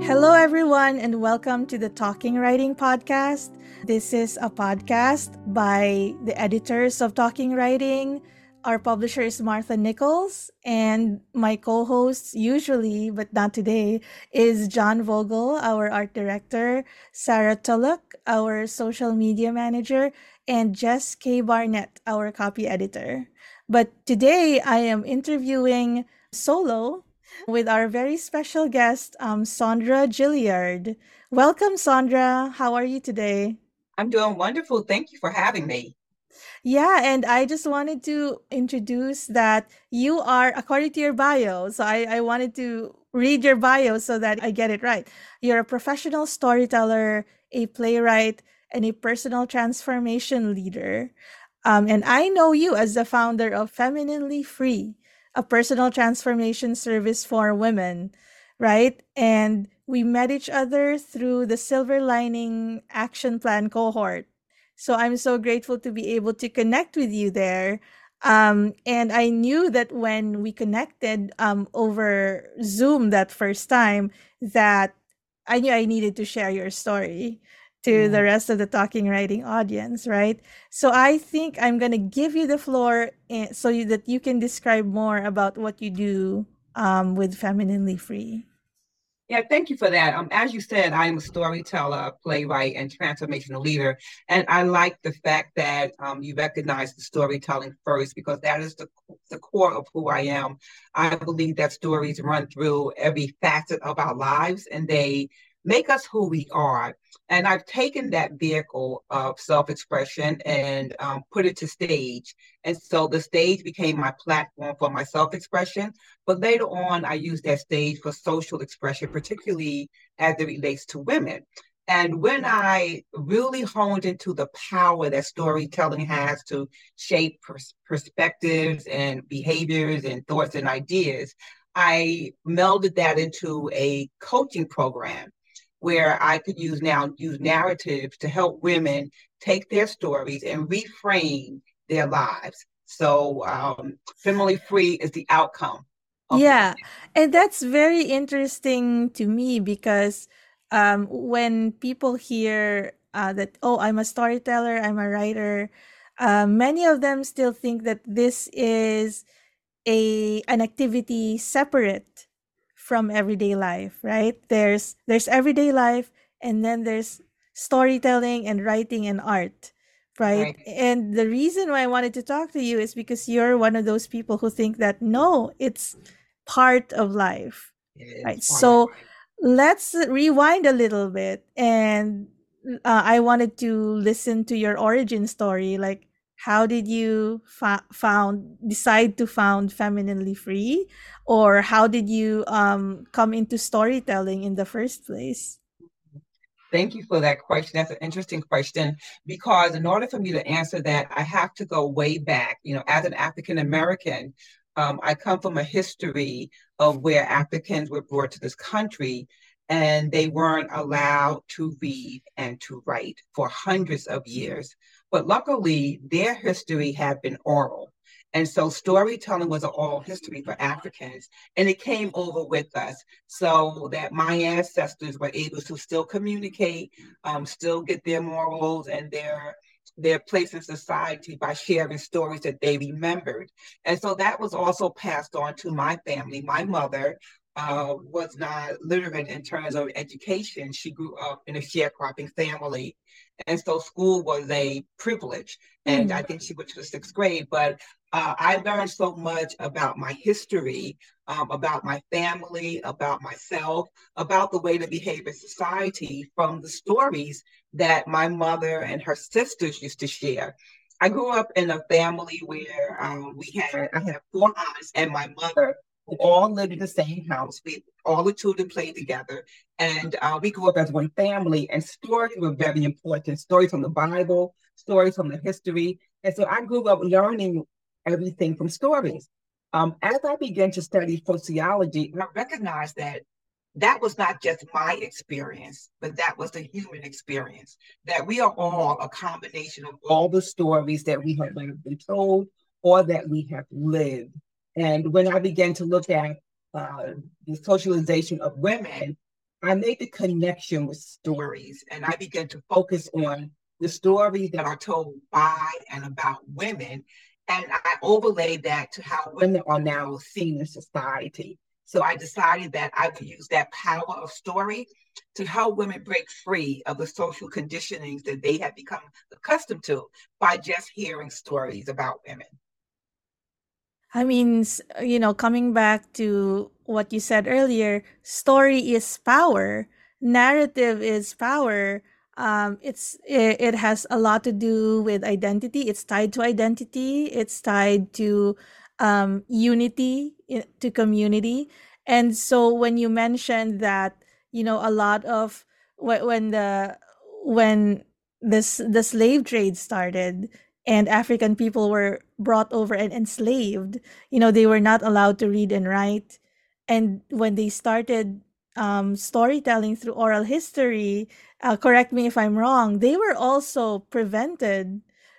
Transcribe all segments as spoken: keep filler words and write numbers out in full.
Hello, everyone, and welcome to the Talking Writing Podcast. This is a podcast by the editors of Talking Writing. Our publisher is Martha Nichols, and my co hosts, usually, but not today, is John Vogel, our art director, Sarah Tulloch, our social media manager, and Jess K. Barnett, our copy editor. But today I am interviewing solo with our very special guest, um, Sondra Gilliard. Welcome, Sondra. How are you today? I'm doing wonderful. Thank you for having me. Yeah, and I just wanted to introduce that you are, according to your bio, so I, I wanted to read your bio so that I get it right. You're a professional storyteller, a playwright, and a personal transformation leader. Um, and I know you as the founder of Femininely Free, a personal transformation service for women, right? And we met each other through the Silver Lining Action Plan cohort. So I'm so grateful to be able to connect with you there. Um, and I knew that when we connected um, over Zoom that first time, that I knew I needed to share your story to the Mm. rest of the Talking Writing audience, right? So I think I'm going to give you the floor eh, so you, that you can describe more about what you do um, with Femininely Free. Yeah, thank you for that. Um, as you said, I am a storyteller, playwright, and transformational leader. And I like the fact that um, you recognize the storytelling first because that is the, the core of who I am. I believe that stories run through every facet of our lives and they make us who we are. And I've taken that vehicle of self expression and um, put it to stage. And so the stage became my platform for my self expression. But later on, I used that stage for social expression, particularly as it relates to women. And when I really honed into the power that storytelling has to shape pers- perspectives and behaviors and thoughts and ideas, I melded that into a coaching program where I could use now use narratives to help women take their stories and reframe their lives. So, um, Family Free is the outcome of what I Yeah, and that's very interesting to me because um, when people hear uh, that, oh, I'm a storyteller, I'm a writer, uh, many of them still think that this is a an activity separate from everyday life, right? There's there's everyday life, and then there's storytelling and writing and art, right? right. And the reason why I wanted to talk to you is because you're one of those people who think that no, it's part of life, It is right? part of So let's rewind a little bit, and uh, I wanted to listen to your origin story. Like, how did you fa- found decide to found Femininely Free, or how did you um come into storytelling in the first place? Thank you for that question. That's an interesting question because in order for me to answer that, I have to go way back. You know, as an African American, um, I come from a history of where Africans were brought to this country and they weren't allowed to read and to write for hundreds of years. But luckily, their history had been oral. And so storytelling was an oral history for Africans, and it came over with us so that my ancestors were able to still communicate, um, still get their morals and their their place in society by sharing stories that they remembered. And so that was also passed on to my family. My mother uh, was not literate in terms of education. She grew up in a sharecropping family. And so school was a privilege. And I Mm. think she went to the sixth grade, but uh, I learned so much about my history, um, about my family, about myself, about the way to behave in society from the stories that my mother and her sisters used to share. I grew up in a family where um, we had I had four aunts and my mother who all lived in the same house. We all the children played together, and uh, we grew up as one family. And stories were very important. Stories from the Bible, stories from the history, and so I grew up learning everything from stories. Um, as I began to study sociology, I recognized that that was not just my experience, but that was the human experience. That we are all a combination of all the stories that we have been told or that we have lived. And when I began to look at uh, the socialization of women, I made the connection with stories, and I began to focus on the stories that are told by and about women. And I overlaid that to how women are now seen in society. So I decided that I would use that power of story to help women break free of the social conditionings that they have become accustomed to by just hearing stories about women. I mean, s- you know, coming back to what you said earlier, story is power, narrative is power. Um, it's it, it has a lot to do with identity. It's tied to identity. It's tied to um, unity, i- to community. And so when you mentioned that, you know, a lot of when when the when this the slave trade started, and African people were brought over and enslaved. You know, they were not allowed to read and write. And when they started um, storytelling through oral history, uh, correct me if I'm wrong, they were also prevented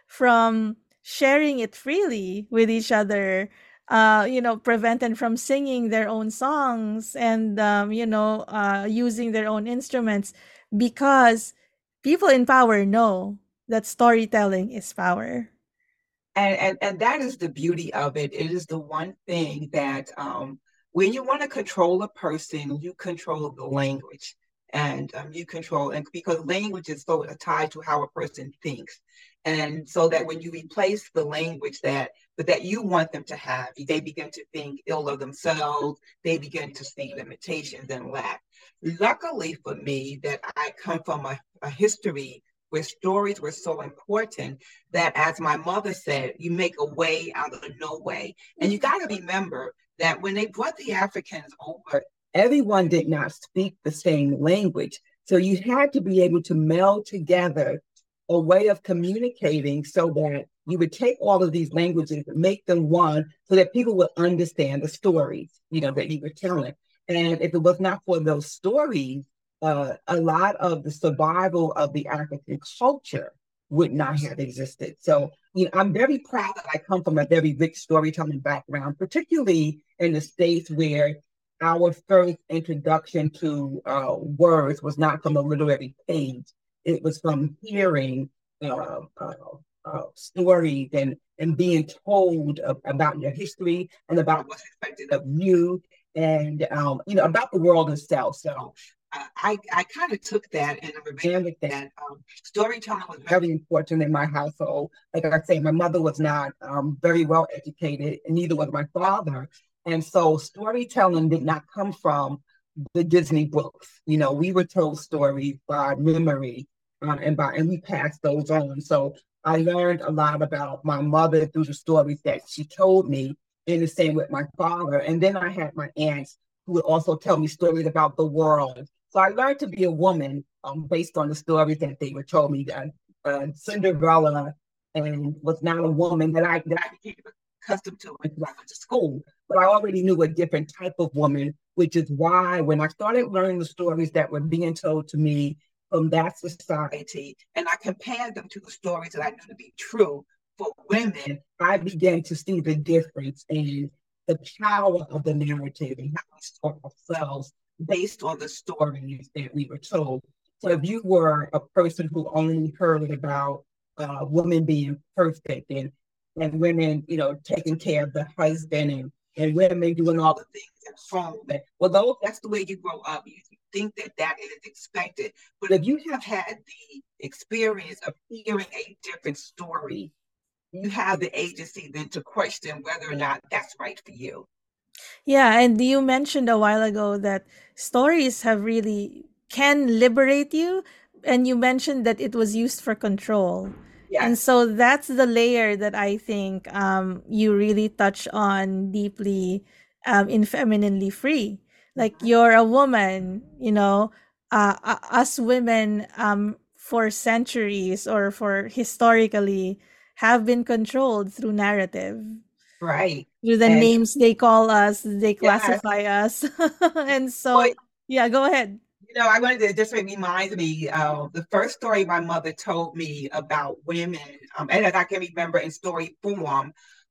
from sharing it freely with each other. Uh, you know, prevented from singing their own songs and um, you know, uh, using their own instruments because people in power know that storytelling is power. And, and and that is the beauty of it. It is the one thing that um, when you want to control a person, you control the language, and um, you control and because language is so tied to how a person thinks, and so that when you replace the language that but that you want them to have, they begin to think ill of themselves. They begin to see limitations and lack. Luckily for me, that I come from a, a history where stories were so important that, as my mother said, you make a way out of no way. And you got to remember that when they brought the Africans over, everyone did not speak the same language. So you had to be able to meld together a way of communicating so that you would take all of these languages and make them one so that people would understand the stories, you know, that you were telling. And if it was not for those stories, uh, a lot of the survival of the African culture would not have existed. So, you know, I'm very proud that I come from a very rich storytelling background, particularly in the States where our first introduction to uh, words was not from a literary page. It was from hearing uh, uh, uh, stories and, and being told of, about your history and about what's expected of you and, um, you know, about the world itself. So I, I kind of took that and I ran with that. Um, storytelling was very important in my household. Like I say, my mother was not um, very well educated, and neither was my father. And so storytelling did not come from the Disney books. You know, we were told stories by memory, uh, and by and we passed those on. So I learned a lot about my mother through the stories that she told me, and the same with my father. And then I had my aunts who would also tell me stories about the world. So I learned to be a woman um, based on the stories that they were told me. That uh, Cinderella and was not a woman that I that I became accustomed to until I went to school. But I already knew a different type of woman, which is why when I started learning the stories that were being told to me from that society, and I compared them to the stories that I knew to be true for women, I began to see the difference in the power of the narrative and how we saw ourselves based on the stories that we were told. So if you were a person who only heard about uh, women being perfect and and women, you know, taking care of the husband and, and women doing all the things at home. And, well, those, that's the way you grow up. You, you think that that is expected. But if you have had the experience of hearing a different story, you have the agency then to question whether or not that's right for you. Yeah, and you mentioned a while ago that stories have really can liberate you, and you mentioned that it was used for control. And Yes. so that's the layer that I think um, you really touch on deeply um, in Femininely Free. Like you're a woman, you know, uh, uh, us women um, for centuries or for historically have been controlled through narrative Right. through the And names they call us, they yes, classify us. And well, so, yeah, go ahead. you know, I wanted to just remind me of the first story my mother told me about women, um, and as I can remember in story form,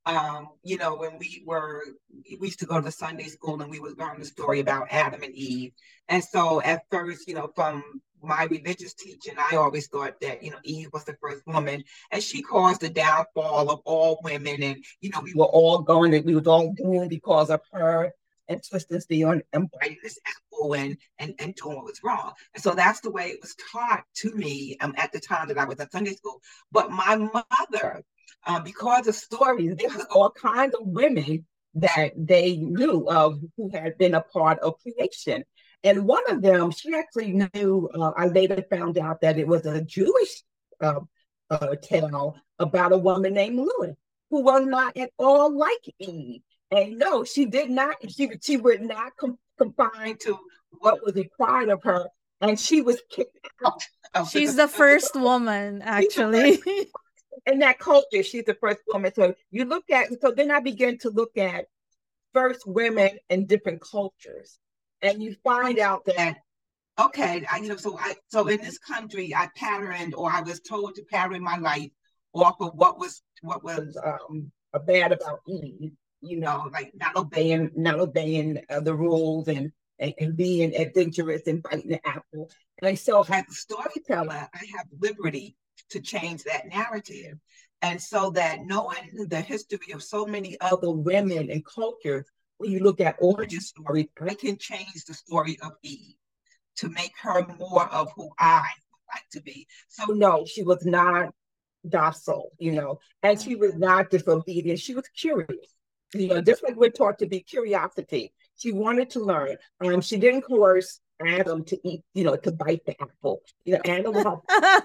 Um, you know, when we were, we used to go to Sunday school and we would learn the story about Adam and Eve. And so at first, you know, from my religious teaching, I always thought that, you know, Eve was the first woman and she caused the downfall of all women. And, you know, we were all going, and we was all doomed because of her and twisting steel and, and biting this apple and, and, and doing what was wrong. And so that's the way it was taught to me um, at the time that I was in Sunday school. But my mother, um, because of stories, there was all kinds of women that they knew of who had been a part of creation. And one of them, she actually knew, uh, I later found out that it was a Jewish uh, uh, tale about a woman named Lilith, who was not at all like Eve. And no, she did not, she, she would not com- confine to what was required of her. And she was kicked out. Of She's the, the first woman, actually. In that culture, she's the first woman. So you look at, so then I began to look at first women in different cultures. And you find out that, okay, I, you know, so I, so in this country, I patterned, or I was told to pattern my life off of what was, what was um, bad about Eve, you know, like not obeying, not obeying uh, the rules and, and, and being adventurous and biting the apple. And so as a storyteller, I have liberty to change that narrative. And so that knowing the history of so many other women and cultures, when you look at origin stories, I can change the story of Eve to make her more of who I would like to be. So no, she was not docile, you know, and she was not disobedient. She was curious. You know, just like we're taught to be curiosity. She wanted to learn. Um, she didn't coerce Adam to eat, you know, to bite the apple. You know, Adam.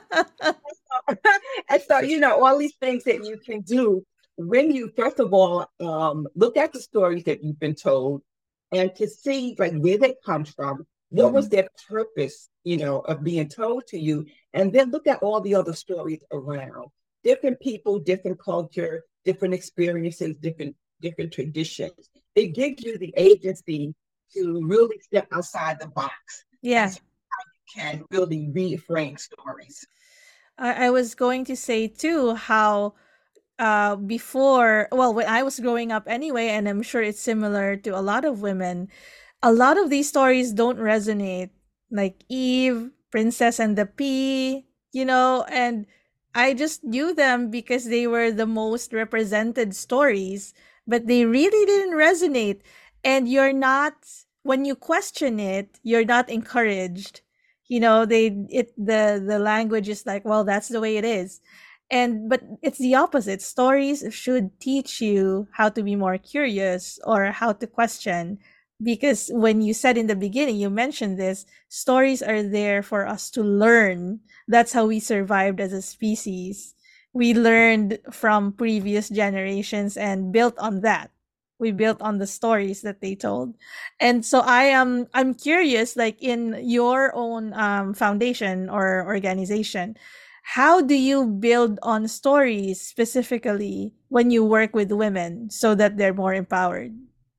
And so, you know, all these things that you can do when you, first of all, um, look at the stories that you've been told and to see like where they come from, what mm-hmm. was their purpose, you know, of being told to you, and then look at all the other stories around. Different people, different culture, different experiences, different different traditions. It gives you the agency to really step outside the box. Yeah. Can really reframe stories. I, I was going to say too how uh before, well, when I was growing up anyway, and I'm sure it's similar to a lot of women, a lot of these stories don't resonate, like Eve, Princess and the Pea, you know, and I just knew them because they were the most represented stories, but they really didn't resonate. And you're not, when you question it, you're not encouraged. You know, they it the the language is like, well, that's the way it is. And but it's the opposite. Stories should teach you how to be more curious or how to question, because when you said in the beginning, you mentioned this, stories are there for us to learn. That's how we survived as a species. We learned from previous generations and built on that. We built on the stories that they told. And so I am I'm curious, like in your own um, foundation or organization, how do you build on stories specifically when you work with women so that they're more empowered?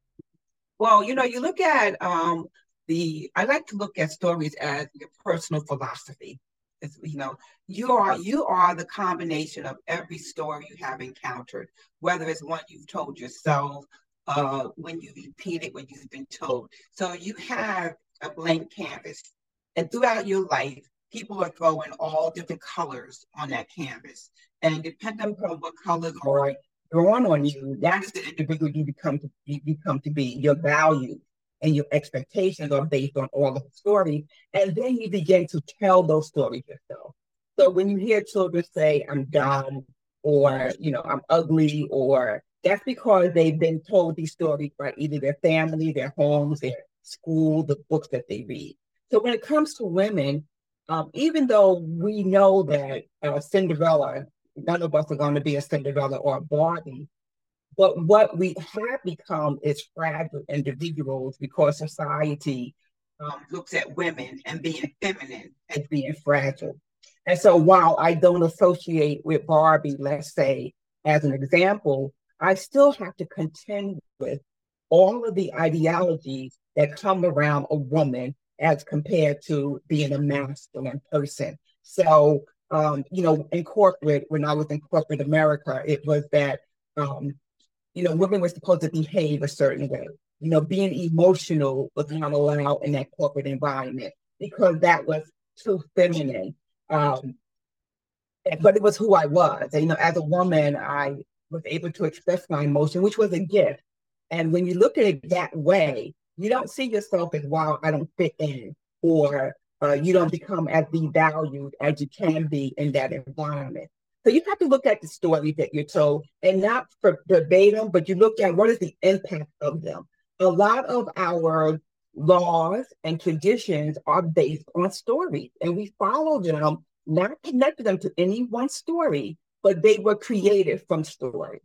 Well, you know, you look at um, the, I like to look at stories as your personal philosophy. It's, you know, you are you are the combination of every story you have encountered, whether it's one you've told yourself, uh, when you repeat it, when you've been told. So you have a blank canvas, and throughout your life, people are throwing all different colors on that canvas, and depending on what colors are drawn on you, that is the individual you become to you become to be. Your values and your expectations are based on all of the stories, and then you begin to tell those stories yourself. So when you hear children say, "I'm dumb," or you know, "I'm ugly," or that's because they've been told these stories by either their family, their homes, their school, the books that they read. So when it comes to women, um, even though we know that uh, Cinderella, none of us are going to be a Cinderella or a Barbie, but what we have become is fragile individuals because society um, looks at women and being feminine as being fragile. And so while I don't associate with Barbie, let's say, as an example, I still have to contend with all of the ideologies that come around a woman as compared to being a masculine person. So, um, you know, in corporate, when I was in corporate America, it was that um, you know, women were supposed to behave a certain way. You know, being emotional was not allowed in that corporate environment because that was too feminine. Um, but it was who I was. And, you know, as a woman, I was able to express my emotion, which was a gift. And when you look at it that way, you don't see yourself as, wow, I don't fit in, or uh, you don't become as devalued as you can be in that environment. So you have to look at the stories that you're told and not for verbatim, but you look at what is the impact of them. A lot of our laws and traditions are based on stories, and we follow them, not connected them to any one story, but they were created from story.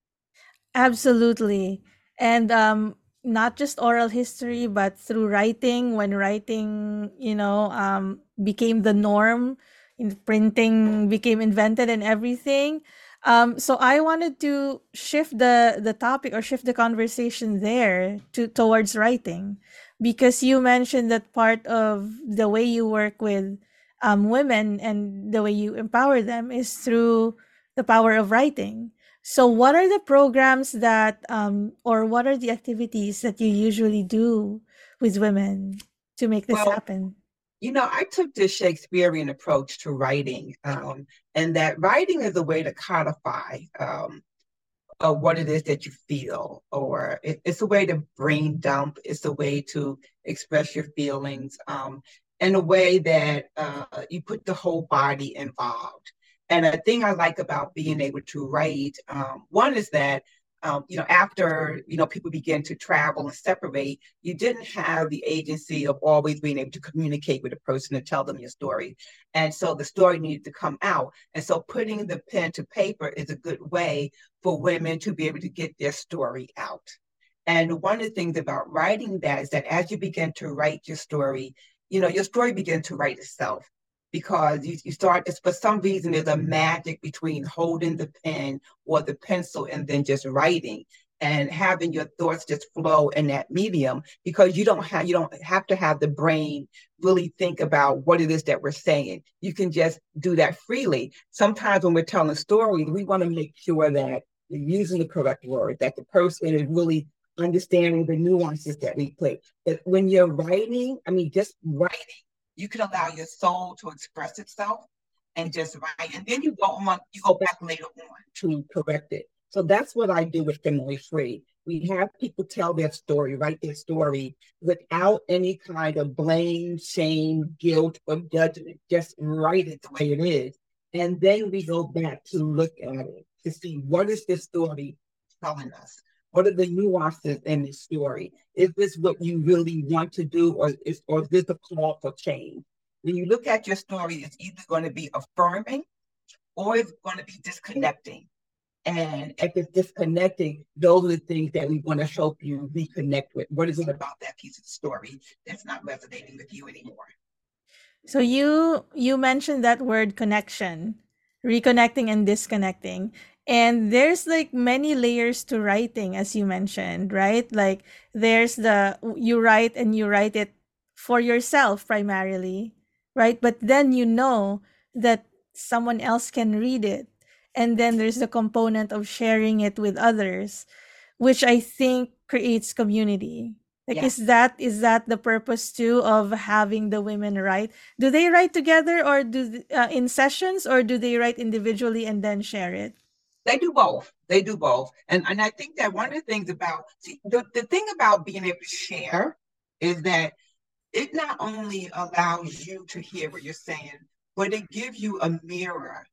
Absolutely. And um not just oral history, but through writing, when writing, you know, um became the norm, in printing became invented and everything. Um so I wanted to shift the the topic, or shift the conversation there to towards writing, because you mentioned that part of the way you work with um women and the way you empower them is through the power of writing. So, what are the programs that, um, or what are the activities that you usually do with women to make this Well, happen? you know, I took this Shakespearean approach to writing, um, and that writing is a way to codify um, uh, what it is that you feel, or it, it's a way to brain dump. It's a way to express your feelings um, in a way that uh, you put the whole body involved. And a thing I like about being able to write, um, one is that, um, you know, after, you know, people begin to travel and separate, you didn't have the agency of always being able to communicate with a person to tell them your story. And so the story needed to come out. And so putting the pen to paper is a good way for women to be able to get their story out. And one of the things about writing that is that as you begin to write your story, you know, your story begins to write itself, because you, you start, it's for some reason, there's a magic between holding the pen or the pencil and then just writing and having your thoughts just flow in that medium, because you don't have you don't have to have the brain really think about what it is that we're saying. You can just do that freely. Sometimes when we're telling stories, we want to make sure that you're using the correct word, that the person is really understanding the nuances that we play. That when you're writing, I mean, just writing, you can allow your soul to express itself and just write. And then you go on, you go back later on to correct it. So that's what I do with Family Free. We have people tell their story, write their story without any kind of blame, shame, guilt, or judgment. Just write it the way it is. And then we go back to look at it to see, what is this story telling us? What are the nuances in this story? Is this what you really want to do, or is, or is this a call for change? When you look at your story, it's either going to be affirming or it's going to be disconnecting. And if it's disconnecting, those are the things that we want to help you reconnect with. What is it about that piece of the story that's not resonating with you anymore? So you you mentioned that word connection, reconnecting and disconnecting. And there's like many layers to writing, as you mentioned, right? Like there's the, you write and you write it for yourself primarily, right? But then you know that someone else can read it. And then there's the component of sharing it with others, which I think creates community. Like, is Yes. that is that the purpose too of having the women write? Do they write together, or do th- uh, in sessions, or do they write individually and then share it? They do both. They do both. And and I think that one of the things about, see, the, the thing about being able to share is that it not only allows you to hear what you're saying, but it gives you a mirror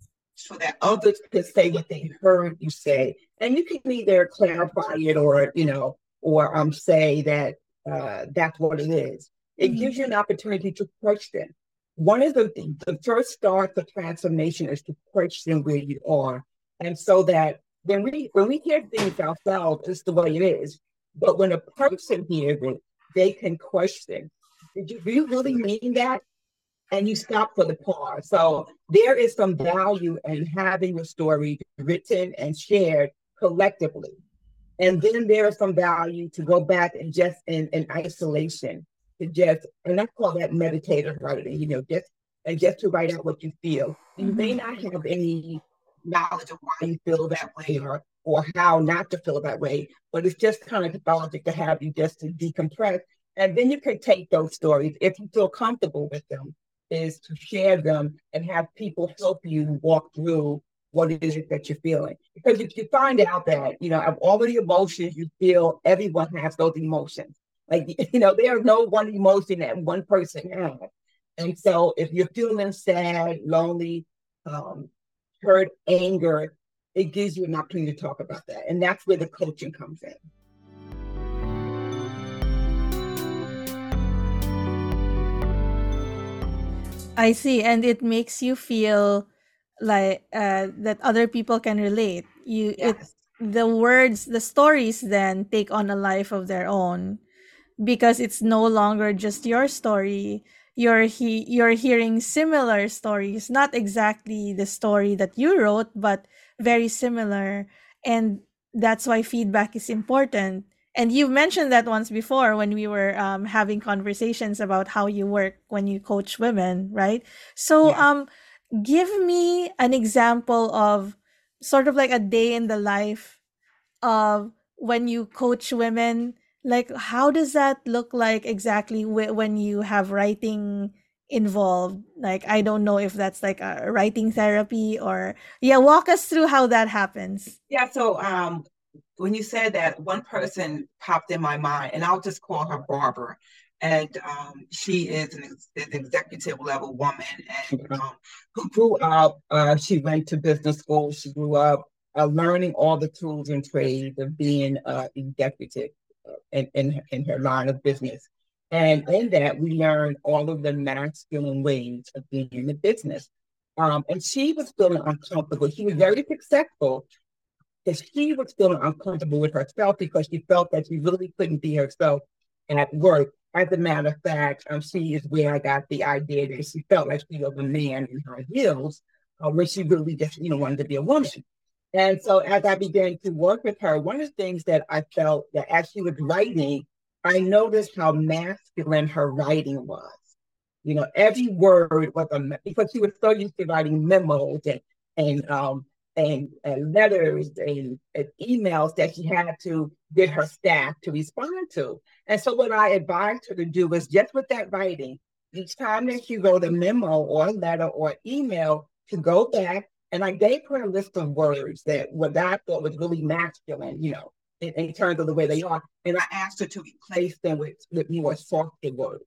so that others can say what they heard you say. And you can either clarify it, or, you know, or um say that uh, that's what it is. It Mhm. gives you an opportunity to question. One of the things, the first start of transformation is to question where you are. And so that when we when we hear things ourselves, it's the way it is. But when a person hears it, they can question. Did you, do you really mean that? And you stop for the pause. So there is some value in having a story written and shared collectively. And then there is some value to go back and just in, in isolation, to just, and I call that meditative writing, you know, just and just to write out what you feel. You may Mhm. not have any knowledge of why you feel that way or or how not to feel that way. But it's just kind of cathartic to have you just to decompress. And then you can take those stories, if you feel comfortable with them, is to share them and have people help you walk through what it is that you're feeling. Because if you find out that, you know, of all of the emotions you feel, everyone has those emotions. Like, you know, there's no one emotion that one person has. And so if you're feeling sad, lonely, um, hurt, anger, it gives you an opportunity to talk about that. And that's where the coaching comes in. I see. And it makes you feel like uh, that other people can relate. You it Yes. The words, the stories then take on a life of their own because it's no longer just your story. You're he you're hearing similar stories, not exactly the story that you wrote, but very similar. And that's why feedback is important. And you've mentioned that once before when we were um, having conversations about how you work when you coach women, right? So, Yes. um, give me an example of sort of like a day in the life of when you coach women. Like, how does that look like exactly wh- when you have writing involved? Like, I don't know if that's like a writing therapy or, yeah, walk us through how that happens. Yeah, so um, when you said that, one person popped in my mind, and I'll just call her Barbara. And um, she is an, ex- an executive level woman, and um, Who grew up, uh, she went to business school. She grew up uh, learning all the tools and trades of being uh, executive uh, in, in, in her line of business. And in that, we learned all of the masculine ways of being in the business. Um, and she was feeling uncomfortable. She was very successful, because she was feeling uncomfortable with herself because she felt that she really couldn't be herself at work. As a matter of fact, um, she is where I got the idea that she felt like she was a man in her heels, uh, when she really just, you know, wanted to be a woman. And so as I began to work with her, one of the things that I felt that as she was writing, I noticed how masculine her writing was. You know, every word was a, because she was so used to writing memos and and um and, and letters and, and emails that she had to get her staff to respond to. And so what I advised her to do was just with that writing, each time that she wrote a memo or a letter or email, to go back, and I gave her a list of words that what I thought was really masculine, you know, in, in terms of the way they are. And I asked her to replace them with, with more softer words.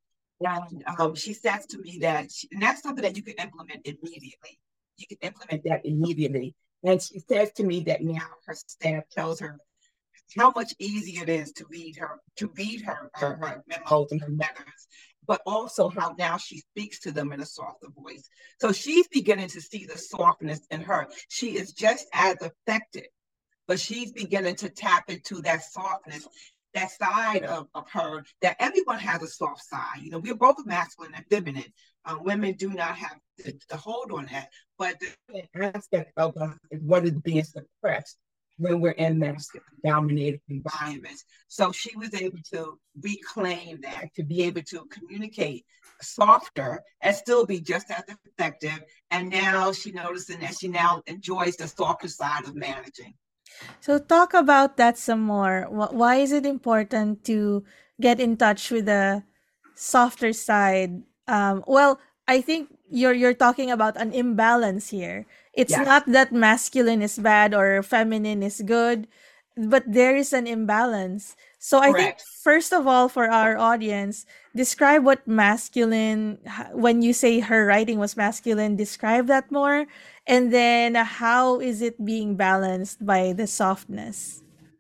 and um, she says to me that, she, and that's something that you can implement immediately. You can implement That immediately. And she says to me that now her staff tells her how much easier it is to read her to read her, her, her memos and her letters, but also how now she speaks to them in a softer voice. So she's beginning to see the softness in her. She is just as effective, but she's beginning to tap into that softness, that side of, of her, that everyone has a soft side. You know, we're both masculine and feminine. Uh, women do not have the, the hold on that, but the aspect of us is what is being suppressed when we're in masculine dominated environments. So she was able to reclaim that, to be able to communicate softer and still be just as effective. And now she noticing that she now enjoys the softer side of managing. So talk about that some more. Wh- Why is it important to get in touch with the softer side? Um, well, I think you're you're talking about an imbalance here. It's Yes. not that masculine is bad or feminine is good, but there is an imbalance. So I think Correct. first of all, for our audience, describe what masculine. h- When you say her writing was masculine, describe that more, and then how is it being balanced by the softness?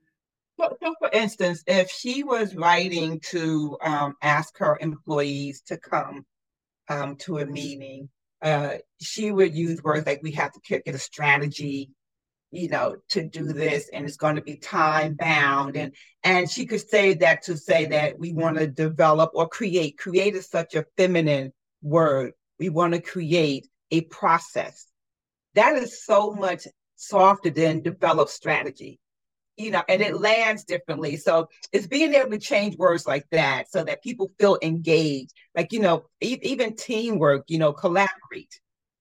So, so for instance, if she was writing to um, ask her employees to come um, to a meeting, uh, she would use words like, we have to get a strategy, you know, to do this, and it's going to be time bound. And and she could say that to say that we want to develop or create. Create is such a feminine word. We want to create a process. That is so much softer than develop strategy, you know, and it lands differently. So it's being able to change words like that so that people feel engaged. Like, you know, e- even teamwork, you know, collaborate.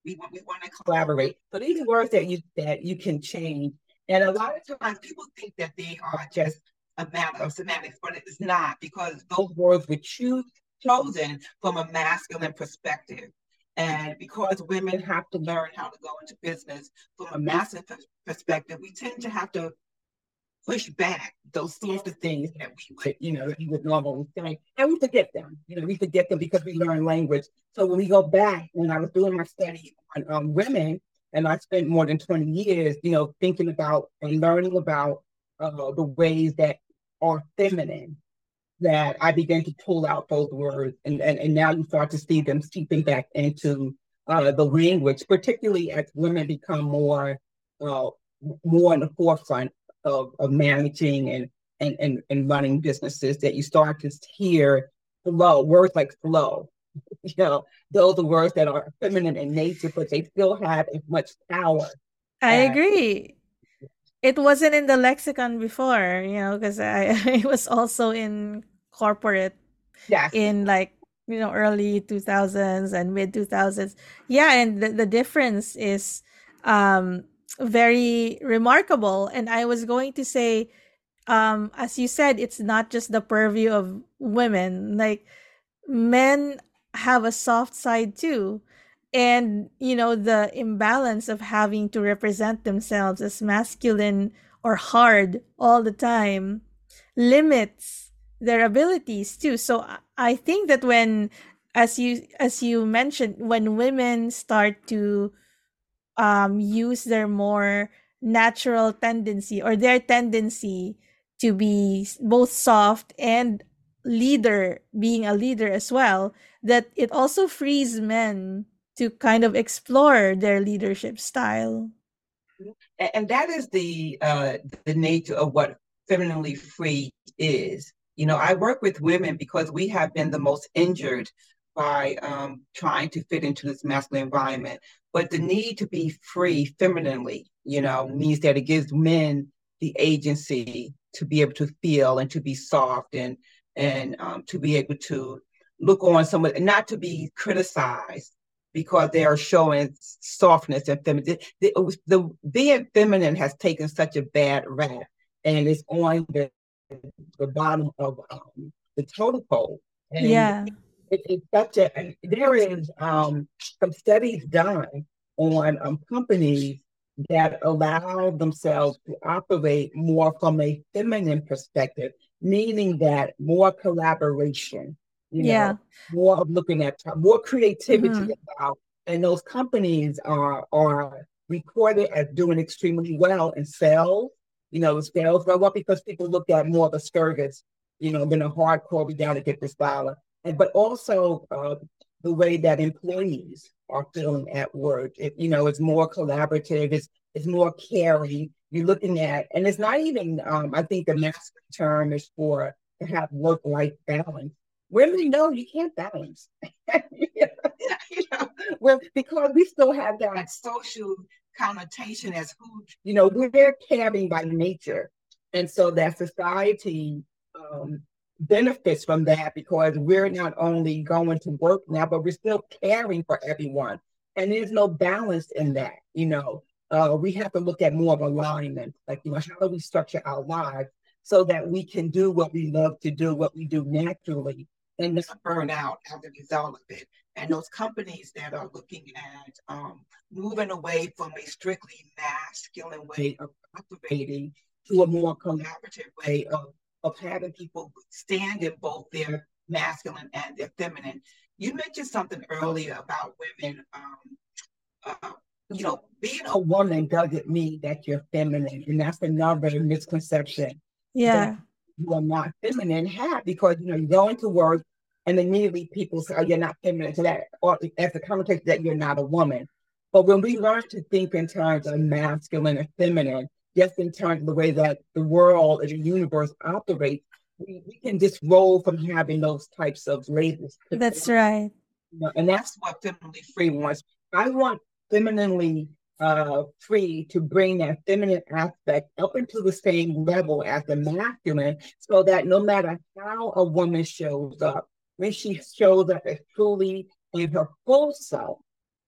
We want we want to collaborate. So these are words that you that you can change. And a lot of times people think that they are just a matter of semantics, but it's not, because those words were choose, chosen from a masculine perspective. And because women have to learn how to go into business from a masculine perspective, we tend to have to push back those sorts of things that we would, you know, you would normally say, and we forget them. You know, we forget them because we learn language. So when we go back, when I was doing my study on um, women, and I spent more than twenty years, you know, thinking about and learning about uh, the ways that are feminine, that I began to pull out those words, and and, and now you start to see them seeping back into uh, the language, particularly as women become more uh, more in the forefront of, of managing and, and and and running businesses, that you start to hear flow, words like flow. You know, those are words that are feminine in nature, but they still have as much power. I as, agree. It wasn't in the lexicon before, you know, because I, I was also in corporate yes, in like, you know, early two thousands and mid two thousands. Yeah, and the, the difference is um very remarkable. And I was going to say, um as you said, it's not just the purview of women. Like, men have a soft side too. And, you know, the imbalance of having to represent themselves as masculine or hard all the time limits their abilities too. So I I think that when, as you as you mentioned, when women start to um use their more natural tendency, or their tendency to be s- both soft and leader, being a leader as well, that it also frees men to kind of explore their leadership style. and, and that is the uh, the nature of what femininely free is. You know, I work with women because we have been the most injured by um, trying to fit into this masculine environment. But the need to be free femininely, you know, means that it gives men the agency to be able to feel and to be soft, and and um, to be able to look on someone and not to be criticized because they are showing softness and feminine. The, the, the being feminine has taken such a bad rap, and it's on the, the bottom of um, the totem pole. And Yeah. it, it's such a, and there is um, some studies done on um, companies that allow themselves to operate more from a feminine perspective, meaning that more collaboration, you Yeah. know, more of looking at more creativity Hmm. about, and those companies are are recorded as doing extremely well in sales. You know, the sales go up because people look at more of a service, you know, than a hardcore, we got to get this dollar. And but also uh, the way that employees are feeling at work. It, you know, it's more collaborative, it's it's more caring. You're looking at, and it's not even um, I think the masculine term is for to have work-life balance. Women know you can't balance. you know, well, because we still have that social connotation as who, you know, we're caring by nature. And so that society um, benefits from that because we're not only going to work now, but we're still caring for everyone. And there's no balance in that, you know. Uh, we have to look at more of alignment, like, you know, how do we structure our lives so that we can do what we love to do, what we do naturally, and not burn out as a result of it. And those companies that are looking at um, moving away from a strictly masculine way of operating to a more collaborative way of, of having people stand in both their masculine and their feminine. You mentioned something earlier about women, um, uh, you know, being a woman doesn't mean that you're feminine. And that's another misconception that Yeah. you are not feminine have, because, you know, you go into work and immediately people say, oh, you're not feminine. So that, or as a connotation that you're not a woman. But when we learn to think in terms of masculine and feminine, just in terms of the way that the world and the universe operates, we, we can just roll from having those types of labels. That's right. And that's what femininely free wants. I want femininely uh, free to bring that feminine aspect up into the same level as the masculine, so that no matter how a woman shows up, when she shows up as truly in her full self,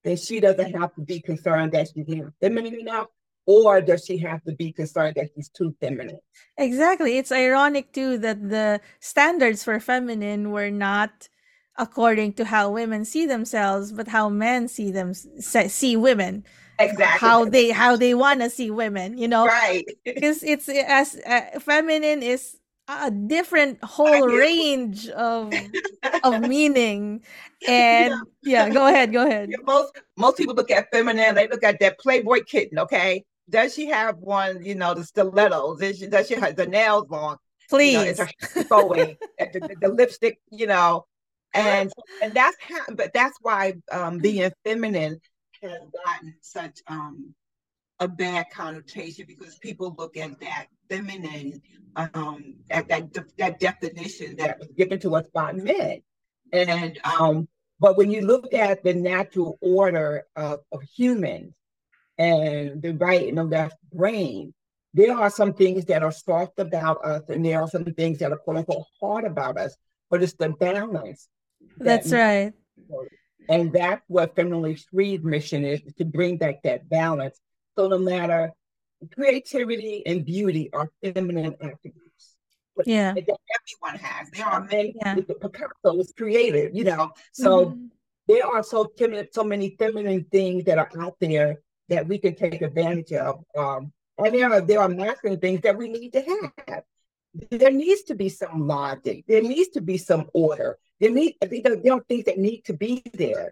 then she doesn't have to be concerned that she's not feminine enough, or does she have to be concerned that she's too feminine? Exactly. It's ironic too that the standards for feminine were not according to how women see themselves, but how men see them se- see women. Exactly. How they how they want to see women, you know? Right. Because it's as uh, feminine is a different whole range of of meaning. And yeah, go ahead, go ahead. Yeah, most most people look at feminine, they look at that Playboy kitten, okay? Does she have one, you know, the stilettos? Does she, does she have the nails long? Please. You know, it's her going, the, the, the lipstick, you know, and and that's how, but that's why um, being feminine has gotten such um, a bad connotation, because people look at that feminine, um, at that that definition that was given to us by men, and um, but when you look at the natural order of, of humans and the right and the left brain, there are some things that are soft about us, and there are some things that are quote unquote hard about us, but it's the balance. That's that right. And that's what Femininely Free's mission is, to bring back that balance. So no matter creativity and beauty are feminine attributes. But yeah. that everyone has. There are men, yeah. Picasso was creative, you know. So mm-hmm. there are so feminine, so many feminine things that are out there that we can take advantage of. Um, and there are there are masculine things that we need to have. There needs to be some logic. There needs to be some order. There need there are things that need to be there,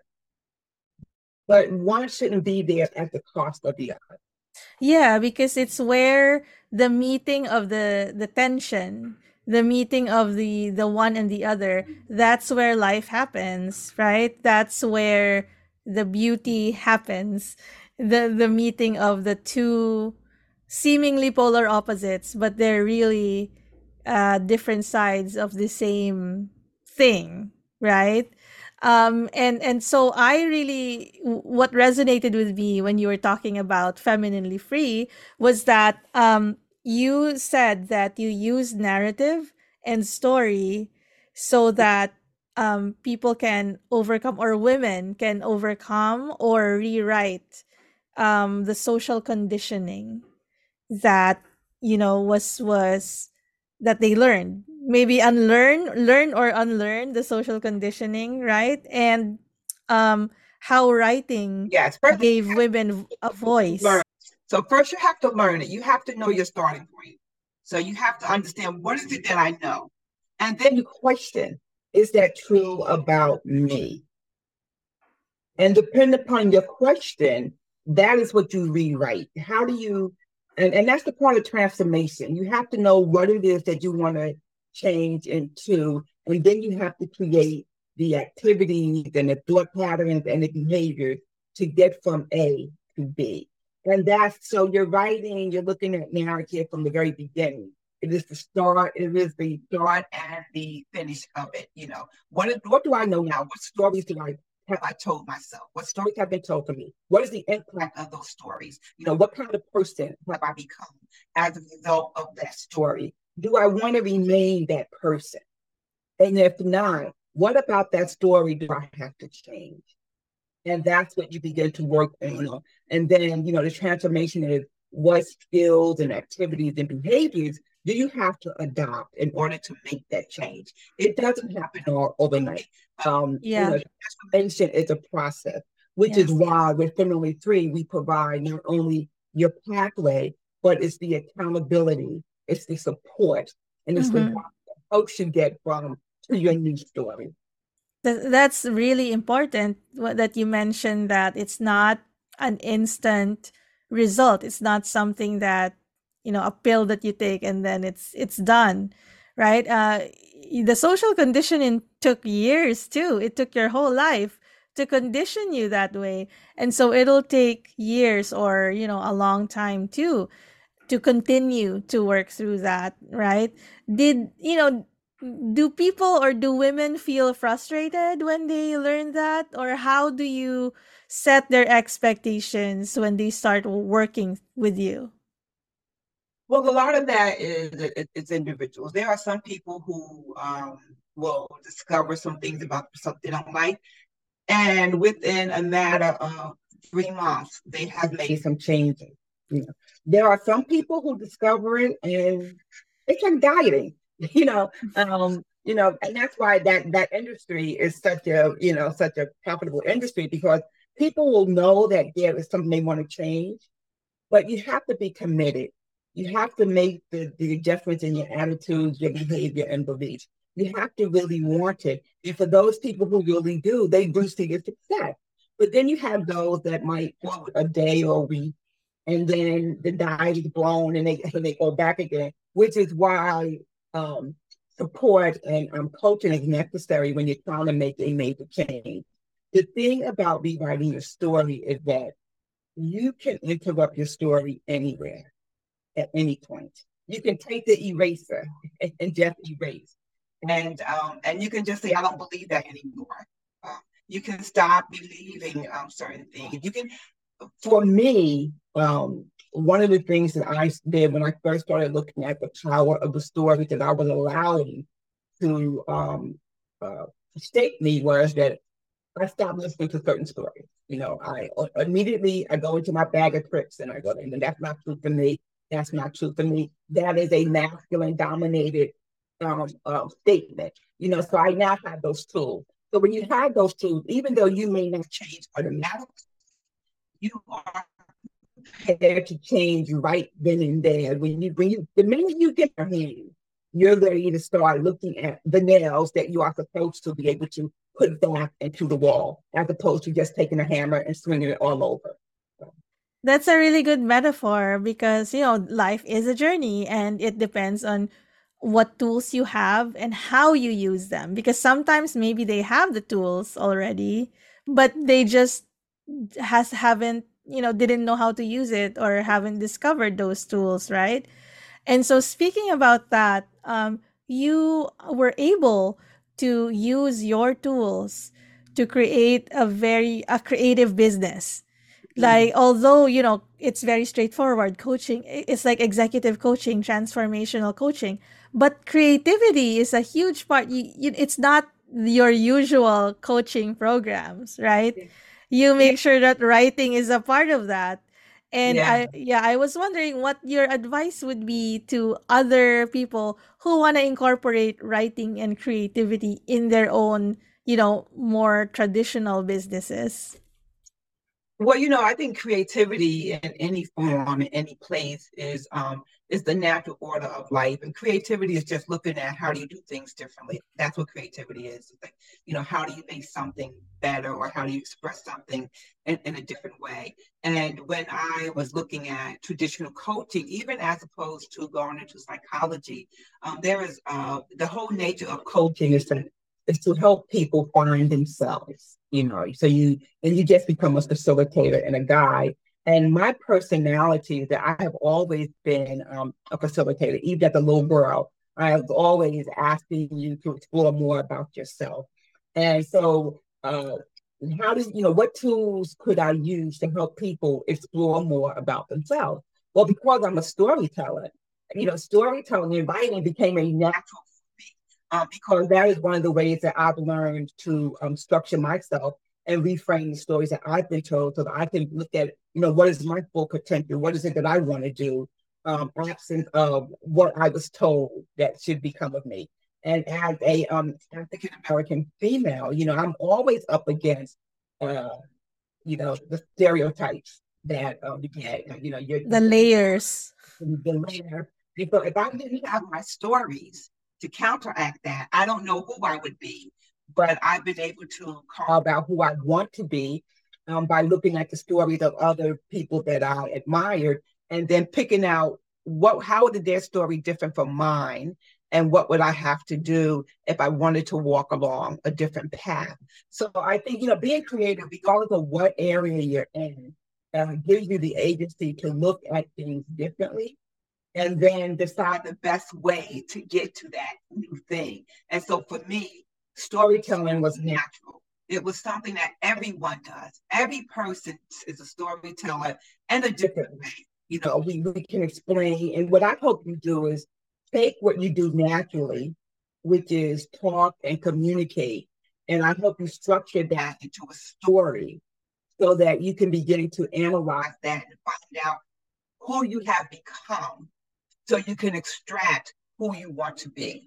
but one shouldn't be there at the cost of the other. Yeah, because it's where the meeting of the the tension, the meeting of the the one and the other, that's where life happens, right? That's where the beauty happens. The the meeting of the two seemingly polar opposites, but they're really uh different sides of the same thing, right? Um and and so I really, what resonated with me when you were talking about Femininely Free was that um you said that you use narrative and story so that um people can overcome, or women can overcome or rewrite um the social conditioning that you know was was that they learned, maybe unlearn learn or unlearn the social conditioning, right? And um how writing yes gave women a voice. Learn. So first you have to learn it. You have to know your starting point. So you have to understand, what is it that I know? And then you question, is that true about me? And depending upon your question, that is what you rewrite. How do you, and, and that's the part of transformation. You have to know what it is that you want to change into, and then you have to create the activities and the thought patterns and the behaviors to get from A to B. And that's, so you're writing, you're looking at narrative from the very beginning. It is the start, it is the start and the finish of it. You know, what, what do I know now? What stories do I have I told myself? What stories have been told to me? What is the impact of those stories? You know, what kind of person have I become as a result of that story? Do I want to remain that person? And if not, what about that story do I have to change? And that's what you begin to work on. And then, you know, the transformation is, what skills and activities and behaviors do you have to adopt in order to make that change? It doesn't happen all overnight. Um, yeah. You know, transformation is a process, which yes. is why with Femininely Free, we provide not only your pathway, but it's the accountability, it's the support, and it's mm-hmm. the help you get from to your new story. That's really important that you mentioned that it's not an instant result. It's not something that, you know, a pill that you take and then it's it's done, right? Uh, the social conditioning took years too. It took your whole life to condition you that way. And so it'll take years or, you know, a long time too to continue to work through that, right? Did, you know, do people or do women feel frustrated when they learn that? Or how do you set their expectations when they start working with you? Well, a lot of that is it's individuals. There are some people who um, will discover some things about themselves they don't like, And within a matter of three months, they have made some changes. You know, there are some people who discover it and it's like dieting, you know, um, you know, and that's why that that industry is such a, you know, such a profitable industry because people will know that there is something they want to change, but you have to be committed. You have to make the, the adjustments in your attitudes, your behavior, and beliefs. You have to really want it. And for those people who really do, they do see your success. But then you have those that might go a day or a week, and then the diet is blown and they, and they go back again, which is why um, support and um, coaching is necessary when you're trying to make a major change. The thing about rewriting your story is that you can interrupt your story anywhere at any point. You can take the eraser and, and just erase. And um, and you can just say, I don't believe that anymore. Uh, you can stop believing um, certain things. You can, for me, um, one of the things that I did when I first started looking at the power of the story that I was allowing to um, uh, state me was that I stopped listening to certain stories. You know, I uh, immediately I go into my bag of tricks and I go, and that's not true for me. That's not true for me. That is a masculine dominated um, uh, statement. You know, so I now have those tools. So when you have those tools, even though you may not change automatically, you are prepared to change right then and there. When you, when you, the minute you get your hand, you're ready to start looking at the nails that you are supposed to be able to put back into the wall, as opposed to just taking a hammer and swinging it all over. That's a really good metaphor because, you know, life is a journey and it depends on what tools you have and how you use them. Because sometimes maybe they have the tools already, but they just has haven't, you know, didn't know how to use it or haven't discovered those tools, right? And so speaking about that, um, you were able to use your tools to create a very a creative business. Mm-hmm. Like although, you know, it's very straightforward coaching, i- it's like executive coaching, transformational coaching, but creativity is a huge part. You, you, it's not your usual coaching programs, right? You Yeah, make sure that writing is a part of that. And yeah. I yeah, I was wondering what your advice would be to other people who want to incorporate writing and creativity in their own, you know, more traditional businesses. Well, you know, I think creativity in any form, in any place, is um is the natural order of life. And creativity is just looking at how do you do things differently. That's what creativity is. It's like, you know, how do you make something better or how do you express something in, in a different way? And when I was looking at traditional coaching, even as opposed to going into psychology, um, there is uh the whole nature of coaching is to is to help people find themselves, you know. So you and you just become a facilitator and a guide. And my personality is that I have always been um, a facilitator, even as a little girl. I was always asking you to explore more about yourself. And so, uh, how does, you know, what tools could I use to help people explore more about themselves? Well, because I'm a storyteller, you know, storytelling and writing became a natural uh, because that is one of the ways that I've learned to um, structure myself and reframe the stories that I've been told so that I can look at, you know, what is my full potential? What is it that I want to do, um, absent of what I was told that should become of me. And as a um, African American female, you know, I'm always up against, uh, you know, the stereotypes that um, you get, you know, you're, The layers. the later. Because if I didn't have my stories to counteract that, I don't know who I would be. But I've been able to carve out who I want to be um, by looking at the stories of other people that I admired and then picking out what how did their story different from mine and what would I have to do if I wanted to walk along a different path. So I think, you know, being creative, regardless of what area you're in, uh, gives you the agency to look at things differently and then decide the best way to get to that new thing. And so for me, storytelling was natural. It was something that everyone does. Every person is a storyteller in a different way. You know, we, we can explain. And what I hope you do is take what you do naturally, which is talk and communicate, And I help you structure that into a story so that you can begin to analyze that and find out who you have become so you can extract who you want to be.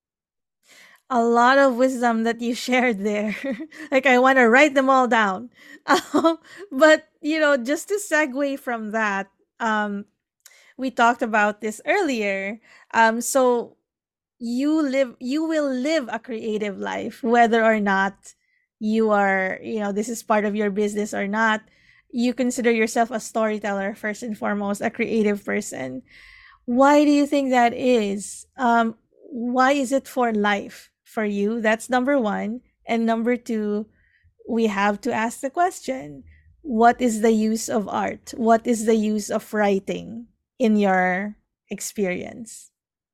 A lot of wisdom that you shared there. Like, I want to write them all down. Um, but, you know, just to segue from that, um, we talked about this earlier. Um, so you live, you will live a creative life, whether or not you are, you know, this is part of your business or not. You consider yourself a storyteller first and foremost, a creative person. Why do you think that is? Um, why is it for life for you? That's number one. And number two, we have to ask the question, what is the use of art? What is the use of writing in your experience?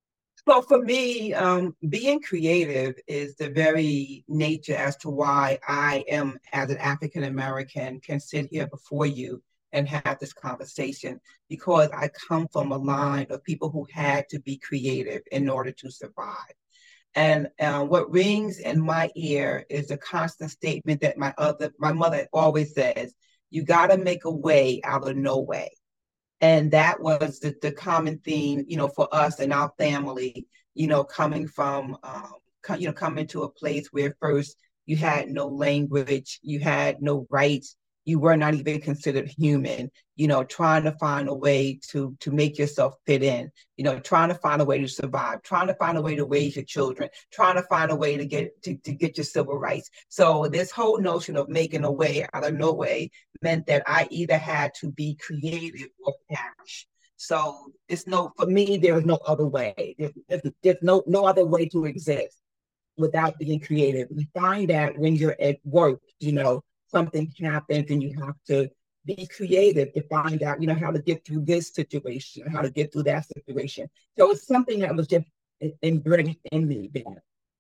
So for me, um, being creative is the very nature as to why I am, as an African American, can sit here before you and have this conversation, because I come from a line of people who had to be creative in order to survive. And uh, what rings in my ear is a constant statement that my other my mother always says: "You got to make a way out of no way." And that was the, the common theme, you know, for us and our family, you know, coming from, um, co- you know, coming to a place where first you had no language, you had no rights, you were not even considered human, you know, trying to find a way to to make yourself fit in, you know, trying to find a way to survive, trying to find a way to raise your children, trying to find a way to get to, to get your civil rights. So this whole notion of making a way out of no way meant that I either had to be creative or perish. So it's no, for me, there is no other way. There's, there's, there's no, no other way to exist without being creative. You find that when you're at work, you know, something happens and you have to be creative to find out, you know, how to get through this situation, how to get through that situation. So it's something that was just inbred in me that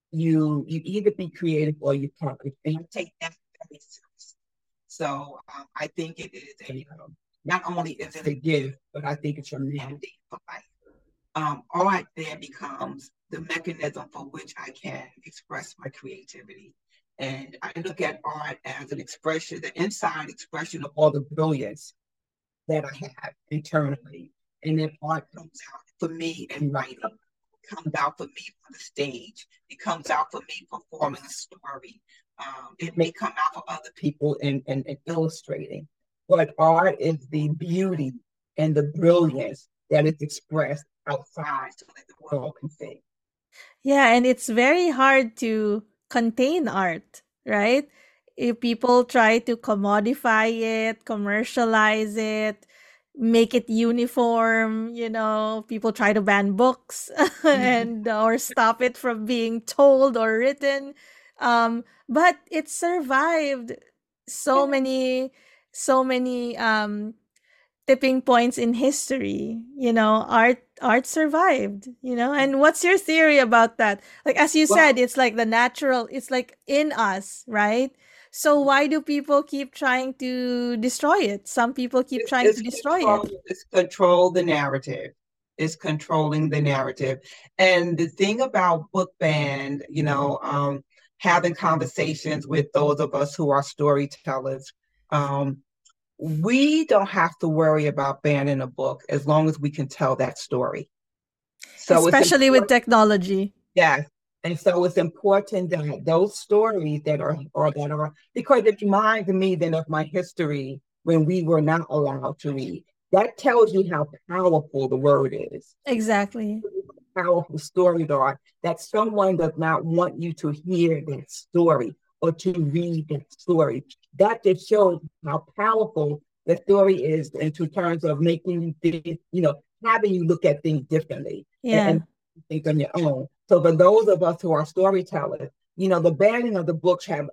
you you either be creative or you perish. And I take that very seriously. So um, I think it is a, um, not only is it a gift, but I think it's a mandate for life. Um, art then becomes the mechanism for which I can express my creativity. And I look at art as an expression, the inside expression of all the brilliance that I have internally. And then art comes out for me in writing, it comes out for me on the stage, it comes out for me performing a story. Um, it may come out for other people in, in, in illustrating, but art is the beauty and the brilliance that is expressed outside so that the world can see. Yeah, and it's very hard to contain art, right? If people try to commodify it, commercialize it, make it uniform, you know, people try to ban books and or stop it from being told or written. Um, but it survived so many, so many um tipping points in history. You know, art art survived, you know. And what's your theory about that? Like, as you said, Well, it's like the natural, it's like in us, right? So why do people keep trying to destroy it? Some people keep it's, trying it's to destroy control, it. it's control the narrative. It's controlling the narrative. And the thing about book band, you know, um, having conversations with those of us who are storytellers, um, we don't have to worry about banning a book as long as we can tell that story. So it's Especially with important, technology. yes. And so it's important that those stories that are, or that are, because it reminds me then of my history when we were not allowed to read. That tells you how powerful the word is, Exactly. powerful stories are, that someone does not want you to hear that story or to read that story. That just shows how powerful the story is in terms of making you think, you know, having you look at things differently and, Yeah. and think on your own. So for those of us who are storytellers, you know, the banning of the books have,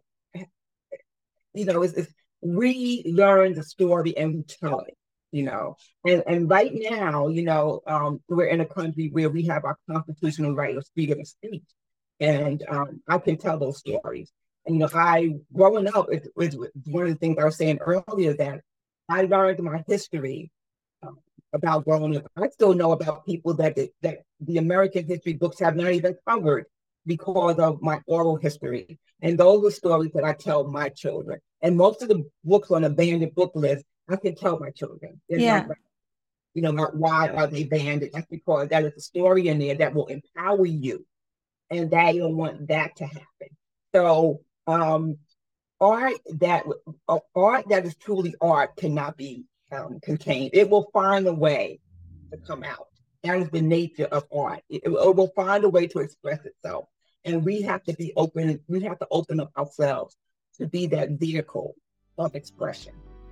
you know, is, is we learn the story and we tell it, you know. And and right now, you know, um, we're in a country where we have our constitutional right of freedom of speech. And um, I can tell those stories. And you know, I growing up, it was one of the things I was saying earlier that I learned my history um, about growing up. I still know about people that that the American history books have not even covered because of my oral history. And those are stories that I tell my children. And most of the books on the banned book list, I can tell my children. They're Yeah. not, you know, not why are they banned? That's because that is a story in there that will empower you. And they don't want that to happen. So um, art that uh, art that is truly art cannot be um, contained. It will find a way to come out. That is the nature of art. It, it will find a way to express itself. And we have to be open, we have to open up ourselves to be that vehicle of expression.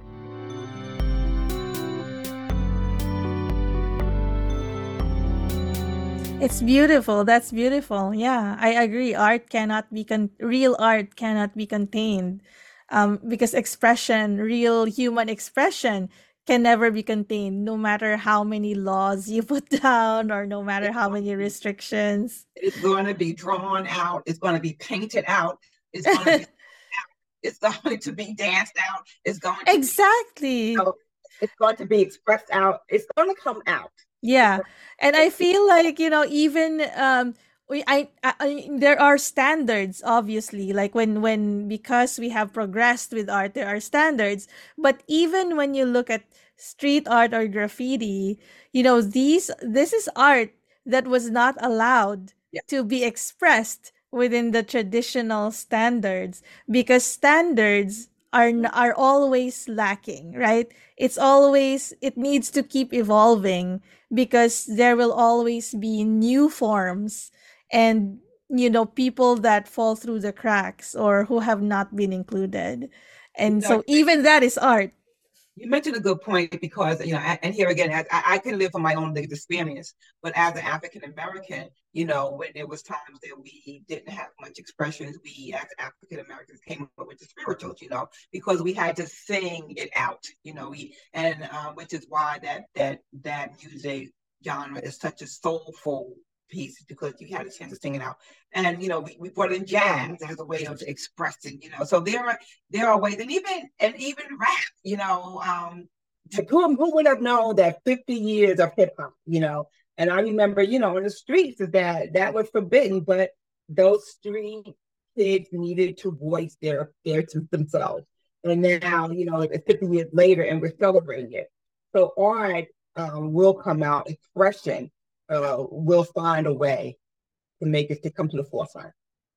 It's beautiful. That's beautiful. Yeah, I agree. Art cannot be con- real art cannot be contained, um, because expression, real human expression, can never be contained, no matter how many laws you put down or no matter how many restrictions. It's going to be drawn out. It's going to be painted out. It's going to be it's going to be danced out. It's going to Exactly. Be, you know, it's going to be expressed out. It's going to come out. Yeah. And I feel like, you know, even um we I, I I- there are standards, obviously, like when when because we have progressed with art, there are standards. But even when you look at street art or graffiti, you know, these this is art that was not allowed Yeah. to be expressed within the traditional standards, because standards are n- are always lacking, right? It's always, it needs to keep evolving, because there will always be new forms and, you know, people that fall through the cracks or who have not been included. And so Exactly. even that is art. You mentioned a good point because, you know, a- and here again, I, I can live from my own lived experience, but as an African American, you know, when there was times that we didn't have much expressions, we as African Americans came up with the spirituals, you know, because we had to sing it out, you know, we, and uh, which is why that that that music genre is such a soulful piece, because you had a chance to sing it out. And you know, we, we brought in jazz as a way of expressing, you know. So there are there are ways, and even and even rap, you know. Um, who, who would have known that fifty years of hip hop, you know? And I remember, you know, in the streets that that was forbidden, but those street kids needed to voice their their to themselves. And now, you know, it's fifty years later, and we're celebrating it. So art um, will come out, expression uh, will find a way to make it to come to the forefront.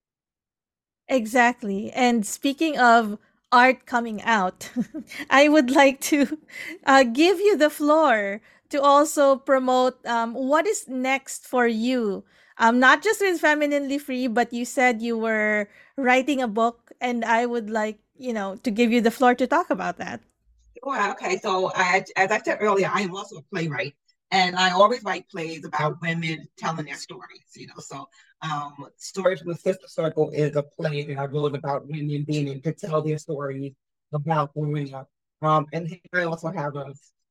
Exactly. And speaking of art coming out, I would like to uh, give you the floor to also promote um, what is next for you. Um, not just with Femininely Free, but you said you were writing a book, and I would like, you know, to give you the floor to talk about that. Well, okay, so I, as I said earlier, I am also a playwright, and I always write plays about women telling their stories. You know, so um, Stories from the Sister Circle is a play that I wrote about women being able to tell their stories about growing up. Um, and I also have a,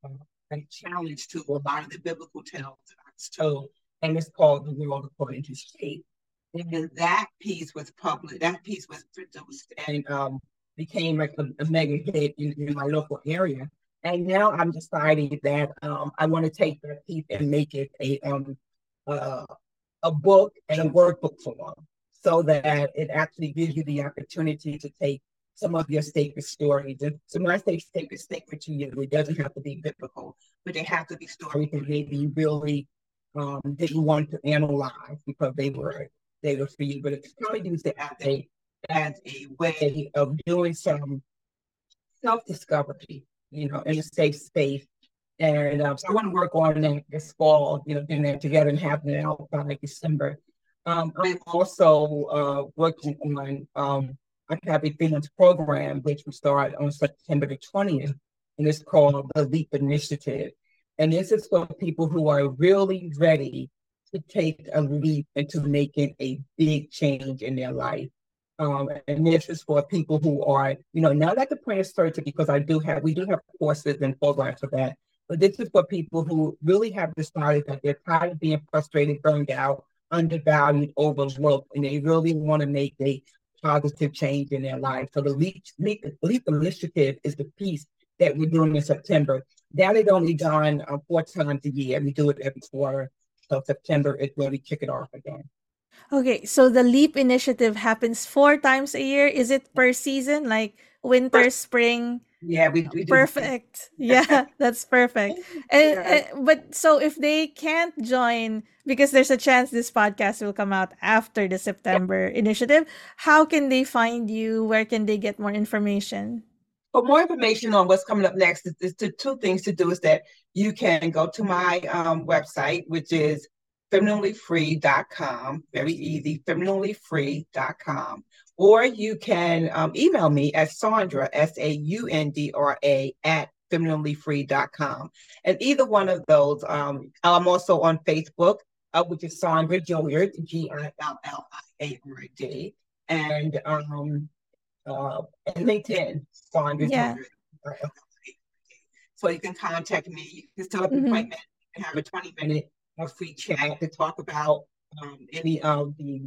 a challenge to a lot of the biblical tales that I was told, and it's called The World According to Shape. And that piece was published, that piece was produced and um, became like a, a mega hit in, in my local area. And now I'm deciding that um, I want to take that piece and make it a um, uh, a book and a workbook form, so that it actually gives you the opportunity to take some of your sacred stories. And so when I say sacred, sacred to you, it doesn't have to be biblical, but they have to be stories that maybe you really um, didn't want to analyze because they were they were for you. But it's probably used as a as a way of doing some self-discovery, you know, in a safe space. And um, so I want to work on that this fall, you know, getting that together and having it out by like December. Um, I'm also uh, working on um, I have a freelance program which will start on September the twentieth, and it's called the Leap Initiative. And this is for people who are really ready to take a leap into making a big change in their life. Um, and this is for people who are, you know, not at the point of surgery, because I do have, we do have courses and programs for that. But this is for people who really have decided that they're tired of being frustrated, burned out, undervalued, overlooked, and they really want to make a positive change in their life. So the Leap, Leap, Leap Initiative is the piece that we're doing in September. That is only done uh, four times a year. We do it every quarter. So September is where we kick it off again. Okay, so the LEAP initiative happens four times a year. Is it per season, like winter, First, spring? yeah, we, we do. Perfect. Yeah, that's perfect. And, Yeah. and but so if they can't join because there's a chance this podcast will come out after the September initiative, how can they find you? Where can they get more information? For more information on what's coming up next, is, the two things to do is that you can go to my um, website, which is femininely free dot com. Very easy, femininely free dot com. Or you can um, email me at Saundra, S A U N D R A, at femininely free dot com. And either one of those, um, I'm also on Facebook, uh, which is Saundra Gilliard, G I L L I A R D. And um, uh, and LinkedIn, Saundra Yeah. Gilliard. So you can contact me. You can set up an Mm-hmm. appointment and have a twenty minute uh, free chat to talk about um, any of the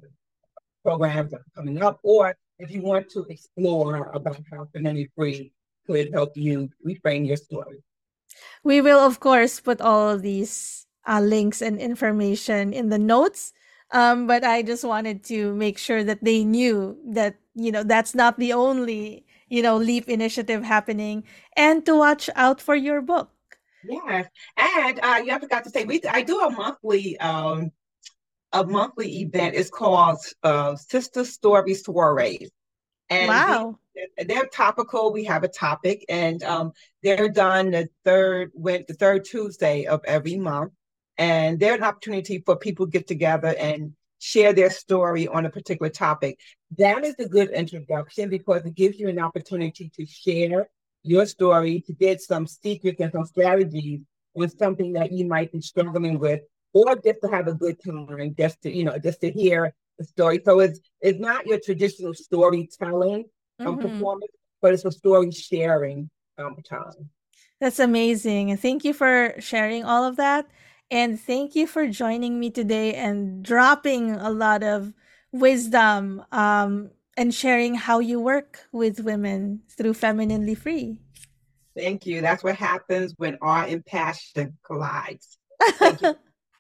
programs that are coming up, or if you want to explore about how Femininely Free could help you reframe your story. We will, of course, put all of these uh, links and information in the notes. Um, but I just wanted to make sure that they knew that, you know, that's not the only, you know, LEAP initiative happening, and to watch out for your book. Yes. And uh, you I forgot to say, we I do a monthly um, a monthly event. It's called uh, Sister Story Soirees. And the, Wow. they're topical. We have a topic, and um, they're done the third went the third Tuesday of every month, and they're an opportunity for people to get together and share their story on a particular topic. That is a good introduction because it gives you an opportunity to share your story, to get some secrets and some strategies with something that you might be struggling with, or just to have a good time, just to you know, just to hear the story. So it's it's not your traditional storytelling um, Mm-hmm. performance, but it's a story sharing um, time. That's amazing. And thank you for sharing all of that. And thank you for joining me today and dropping a lot of wisdom um, and sharing how you work with women through Femininely Free. Thank you. That's what happens when art and passion collides. Thank you.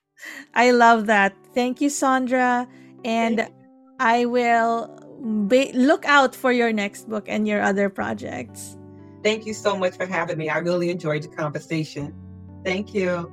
I love that. Thank you, Saundra. And I will be- look out for your next book and your other projects. Thank you so much for having me. I really enjoyed the conversation. Thank you.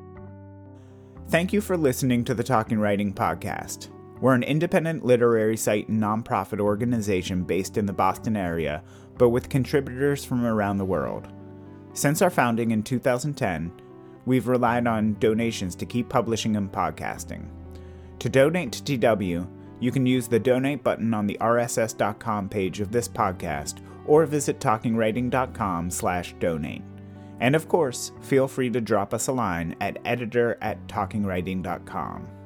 Thank you for listening to the Talking Writing Podcast. We're an independent literary site and nonprofit organization based in the Boston area, but with contributors from around the world. Since our founding in two thousand ten, we've relied on donations to keep publishing and podcasting. To donate to T W, you can use the donate button on the R S S dot com page of this podcast or visit talking writing dot com slash donate. And of course, feel free to drop us a line at editor at talking writing dot com.